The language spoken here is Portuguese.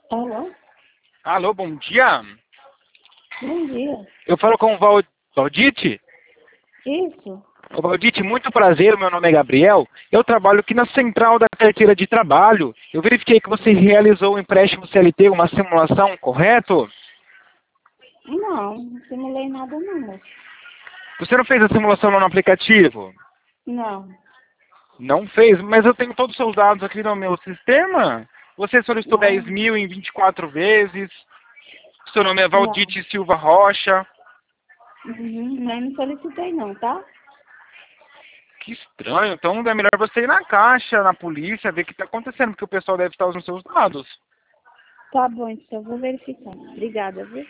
Alô? Alô, bom dia. Bom dia. Eu falo com o Valdite. Isso? Ô, Valdite, muito prazer, meu nome é Gabriel. Eu trabalho aqui na Central da Carteira de Trabalho. Eu verifiquei que você realizou um empréstimo CLT, uma simulação, correto? Não simulei nada não, moço. Você não fez a simulação lá no aplicativo? Não, Não fez, mas eu tenho todos os seus dados aqui no meu sistema. Você solicitou 10 não, mil em 24 vezes. Seu nome é não. Valdite Silva Rocha. Mas não solicitei não, tá? Que estranho. Então é melhor você ir na caixa, na polícia, ver o que está acontecendo, porque o pessoal deve estar usando seus dados. Tá bom, então eu vou verificar. Obrigada, viu?